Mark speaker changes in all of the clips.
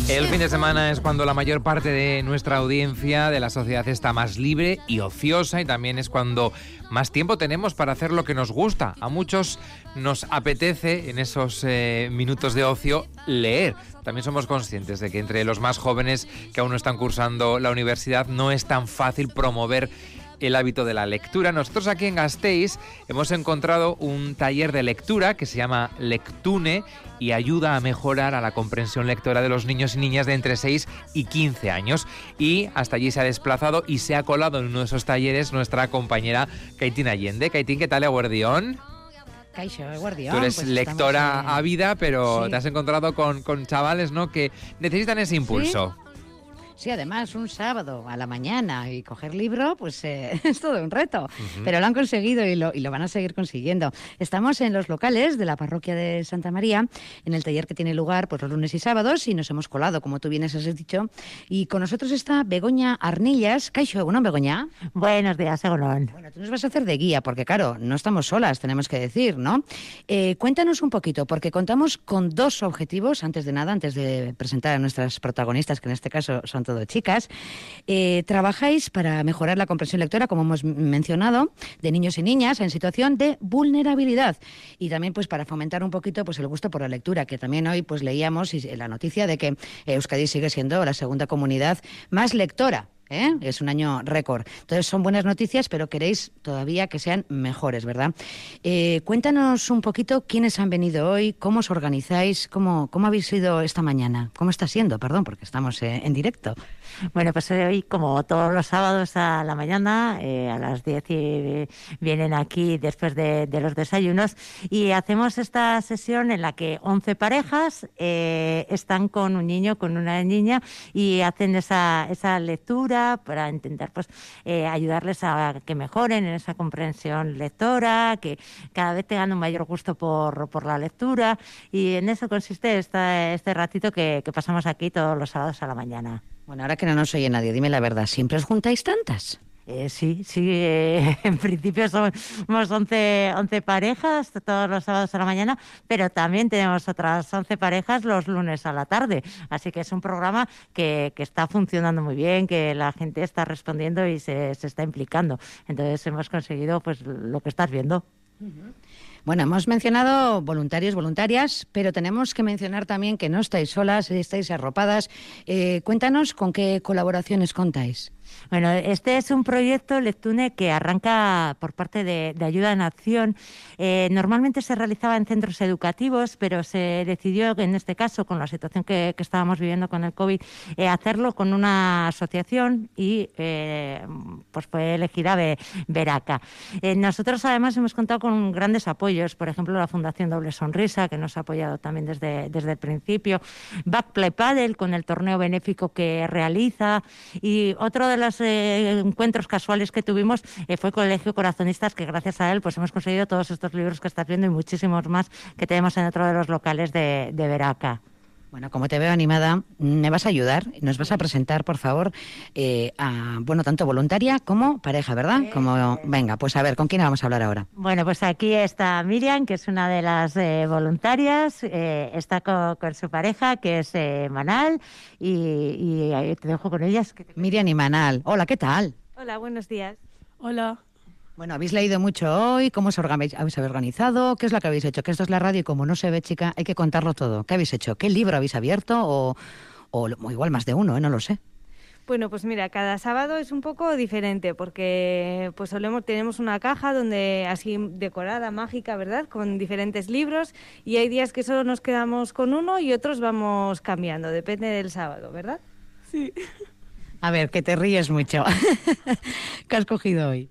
Speaker 1: El fin de semana es cuando la mayor parte de nuestra audiencia, de la sociedad, está más libre y ociosa, y también es cuando más tiempo tenemos para hacer lo que nos gusta. A muchos nos apetece en esos minutos de ocio leer. También somos conscientes de que entre los más jóvenes que aún no están cursando la universidad no es tan fácil promover el hábito de la lectura. Nosotros aquí en Gasteiz hemos encontrado un taller de lectura que se llama Lectune y ayuda a mejorar a la comprensión lectora de los niños y niñas de entre 6 y 15 años. Y hasta allí se ha desplazado y se ha colado en uno de esos talleres nuestra compañera Kaitín Allende. Kaitín, ¿qué tal, eguerdión?
Speaker 2: Kaixo, eguerdión.
Speaker 1: Tú eres
Speaker 2: pues
Speaker 1: lectora ávida, pero
Speaker 2: sí,
Speaker 1: te has encontrado con chavales, ¿no?, que necesitan ese impulso.
Speaker 2: Sí, además, un sábado a la mañana y coger libro, pues es todo un reto. Pero lo han conseguido y lo van a seguir consiguiendo. Estamos en los locales de la parroquia de Santa María, en el taller que tiene lugar pues los lunes y sábados, y nos hemos colado, como tú bien has dicho. Y con nosotros está Begoña Arnillas. Kaixo, ¿no, Begoña?
Speaker 3: Buenos días, Egunon.
Speaker 2: Bueno, tú nos vas a hacer de guía, porque claro, no estamos solas, tenemos que decir, ¿no? Cuéntanos un poquito, porque contamos con dos objetivos, antes de nada, antes de presentar a nuestras protagonistas, que en este caso son todo chicas. Trabajáis para mejorar la comprensión lectora, como hemos mencionado, de niños y niñas en situación de vulnerabilidad, y también pues para fomentar un poquito pues el gusto por la lectura, que también hoy pues leíamos la noticia de que Euskadi sigue siendo la segunda comunidad más lectora. Es un año récord. Entonces son buenas noticias, pero queréis todavía que sean mejores, ¿verdad? Cuéntanos un poquito quiénes han venido hoy, cómo os organizáis, cómo habéis ido esta mañana, cómo está siendo, perdón, porque estamos en directo.
Speaker 3: Bueno, pues hoy, como todos los sábados a la mañana, a las 10 vienen aquí después de los desayunos, y hacemos esta sesión en la que 11 parejas están con un niño, con una niña, y hacen esa lectura para intentar pues ayudarles a que mejoren en esa comprensión lectora, que cada vez tengan un mayor gusto por la lectura, y en eso consiste este ratito que pasamos aquí todos los sábados a la mañana.
Speaker 2: Bueno, ahora que no nos oye nadie, dime la verdad, ¿siempre os juntáis tantas?
Speaker 3: Sí, en principio somos 11 parejas todos los sábados a la mañana, pero también tenemos otras 11 parejas los lunes a la tarde, así que es un programa que está funcionando muy bien, que la gente está respondiendo y se está implicando. Entonces hemos conseguido pues lo que estás viendo.
Speaker 2: Bueno, hemos mencionado voluntarios, voluntarias, pero tenemos que mencionar también que no estáis solas, estáis arropadas. Cuéntanos con qué colaboraciones contáis.
Speaker 3: Bueno, este es un proyecto Lectune que arranca por parte de Ayuda en Acción. Normalmente se realizaba en centros educativos, pero se decidió, en este caso, con la situación que estábamos viviendo con el COVID, hacerlo con una asociación, y pues fue elegida Veraca. Nosotros además hemos contado con grandes apoyos, por ejemplo la Fundación Doble Sonrisa, que nos ha apoyado también desde el principio, Backplay Paddle con el torneo benéfico que realiza, y otro de los encuentros casuales que tuvimos fue Colegio Corazonistas, que gracias a él pues hemos conseguido todos estos libros que estás viendo y muchísimos más que tenemos en otro de los locales de Veraca.
Speaker 2: Bueno, como te veo animada, me vas a ayudar, nos vas a presentar, por favor, tanto voluntaria como pareja, ¿verdad? Venga, pues a ver, ¿con quién vamos a hablar ahora?
Speaker 3: Bueno, pues aquí está Miriam, que es una de las voluntarias, está con su pareja, que es Manal, y te dejo con ellas.
Speaker 2: Miriam y Manal. Hola, ¿qué tal?
Speaker 4: Hola, buenos días.
Speaker 5: Hola.
Speaker 2: Bueno, habéis leído mucho hoy, ¿cómo os habéis organizado? ¿Qué es lo que habéis hecho? Que esto es la radio y como no se ve, chica, hay que contarlo todo. ¿Qué habéis hecho? ¿Qué libro habéis abierto? O igual más de uno, no lo sé.
Speaker 4: Bueno, pues mira, cada sábado es un poco diferente porque pues tenemos una caja donde así decorada, mágica, ¿verdad? Con diferentes libros, y hay días que solo nos quedamos con uno y otros vamos cambiando, depende del sábado, ¿verdad?
Speaker 5: Sí.
Speaker 2: A ver, que te ríes mucho. ¿Qué has cogido hoy?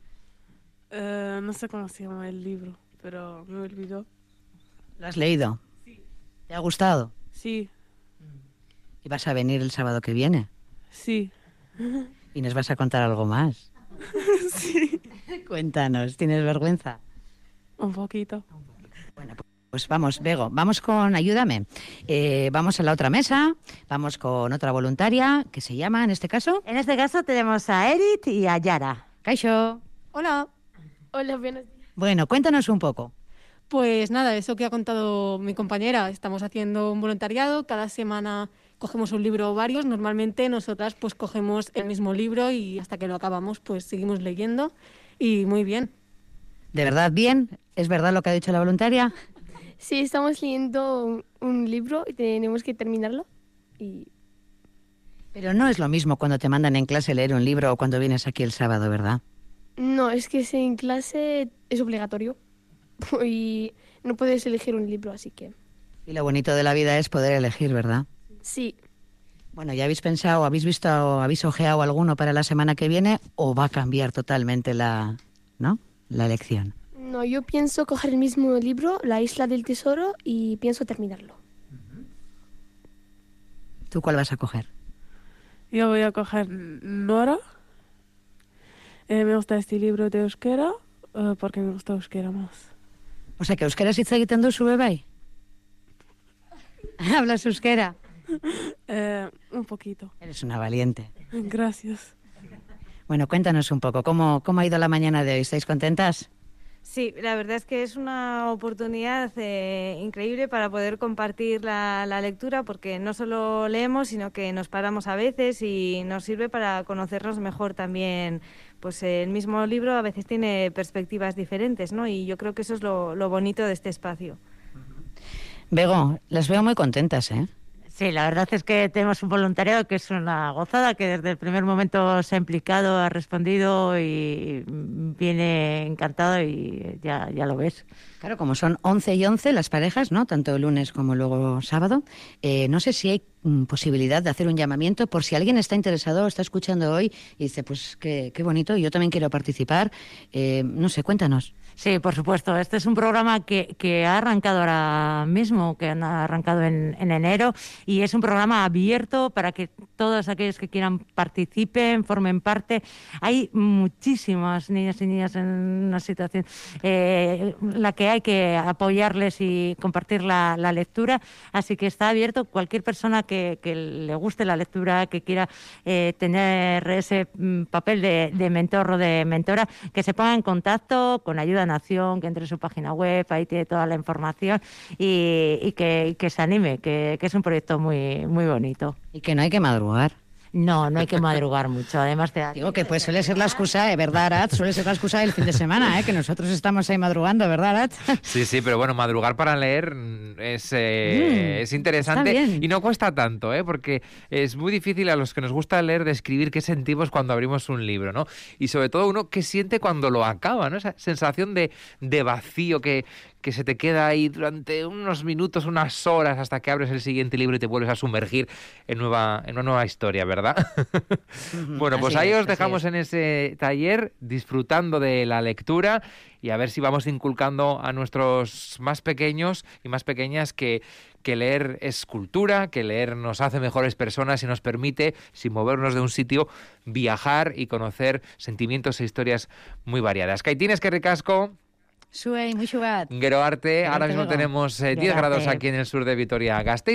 Speaker 5: No sé cómo se llama el libro, pero me olvidó.
Speaker 2: ¿Lo has leído?
Speaker 5: Sí.
Speaker 2: ¿Te ha gustado?
Speaker 5: Sí.
Speaker 2: ¿Y vas a venir el sábado que viene?
Speaker 5: Sí.
Speaker 2: ¿Y nos vas a contar algo más?
Speaker 5: Sí.
Speaker 2: Cuéntanos, ¿tienes vergüenza?
Speaker 5: Un poquito.
Speaker 2: Bueno, pues vamos, Bego, vamos ayúdame. Vamos a la otra mesa, vamos con otra voluntaria, que se llama, en este caso...
Speaker 3: En este caso tenemos a Edith y a Yara.
Speaker 2: Kaixo.
Speaker 6: Hola.
Speaker 5: Hola, buenos días.
Speaker 2: Bueno, cuéntanos un poco.
Speaker 6: Pues nada, eso que ha contado mi compañera. Estamos haciendo un voluntariado. Cada semana cogemos un libro o varios, normalmente nosotras pues cogemos el mismo libro y hasta que lo acabamos pues seguimos leyendo y muy bien.
Speaker 2: ¿De verdad bien? ¿Es verdad lo que ha dicho la voluntaria?
Speaker 7: Sí, estamos leyendo un libro y tenemos que terminarlo.
Speaker 2: Pero no es lo mismo cuando te mandan en clase leer un libro o cuando vienes aquí el sábado, ¿verdad?
Speaker 7: No, es que en clase es obligatorio y no puedes elegir un libro, así que...
Speaker 2: Y lo bonito de la vida es poder elegir, ¿verdad?
Speaker 7: Sí.
Speaker 2: Bueno, ¿ya habéis pensado, habéis visto o habéis ojeado alguno para la semana que viene o va a cambiar totalmente la elección?
Speaker 7: No, yo pienso coger el mismo libro, La Isla del Tesoro, y pienso terminarlo.
Speaker 2: ¿Tú cuál vas a coger?
Speaker 5: Yo voy a coger Nora. Me gusta este libro de euskera porque me gusta euskera más.
Speaker 2: O sea, que euskaraz hitz egiten duzu bai? ¿Hablas euskera?
Speaker 5: Un poquito.
Speaker 2: Eres una valiente.
Speaker 5: Gracias.
Speaker 2: Bueno, cuéntanos un poco, ¿cómo ha ido la mañana de hoy? ¿Estáis contentas?
Speaker 4: Sí, la verdad es que es una oportunidad increíble para poder compartir la lectura, porque no solo leemos, sino que nos paramos a veces y nos sirve para conocernos mejor también. Pues el mismo libro a veces tiene perspectivas diferentes, ¿no? Y yo creo que eso es lo bonito de este espacio.
Speaker 2: Bego, las veo muy contentas, ¿eh?
Speaker 3: Sí, la verdad es que tenemos un voluntariado que es una gozada, que desde el primer momento se ha implicado, ha respondido y viene encantado y ya lo ves.
Speaker 2: Claro, como son 11 y 11 las parejas, ¿no? Tanto el lunes como luego sábado. No sé si hay posibilidad de hacer un llamamiento por si alguien está interesado, está escuchando hoy y dice, pues qué bonito, yo también quiero participar. No sé, cuéntanos.
Speaker 3: Sí, por supuesto. Este es un programa que ha arrancado ahora mismo, que han arrancado en enero, y es un programa abierto para que todos aquellos que quieran participen, formen parte. Hay muchísimas niñas y niñas en una situación la que hay que apoyarles y compartir la lectura, así que está abierto. Cualquier persona que le guste la lectura, que quiera tener ese papel de mentor o de mentora, que se ponga en contacto con Ayuda Nación, que entre en su página web, ahí tiene toda la información y que se anime, que es un proyecto muy, muy bonito.
Speaker 2: Y que no hay que madrugar.
Speaker 3: No hay que madrugar mucho. Además
Speaker 2: digo que pues suele ser la excusa, ¿verdad, Arat? Suele ser la excusa del fin de semana, que nosotros estamos ahí madrugando, ¿verdad, Arat?
Speaker 1: Sí, pero bueno, madrugar para leer es interesante y no cuesta tanto, porque es muy difícil a los que nos gusta leer describir qué sentimos cuando abrimos un libro, ¿no? Y sobre todo uno qué siente cuando lo acaba, ¿no? Esa sensación de vacío que se te queda ahí durante unos minutos, unas horas, hasta que abres el siguiente libro y te vuelves a sumergir en una nueva historia, ¿verdad? Bueno, pues ahí os dejamos en ese taller disfrutando de la lectura y a ver si vamos inculcando a nuestros más pequeños y más pequeñas que leer es cultura, que leer nos hace mejores personas y nos permite, sin movernos de un sitio, viajar y conocer sentimientos e historias muy variadas. Kaitines, que ricasco.
Speaker 2: Zuei, muy xugat.
Speaker 1: Gero arte, ahora mismo tenemos 10 grados aquí en el sur de Vitoria-Gasteiz.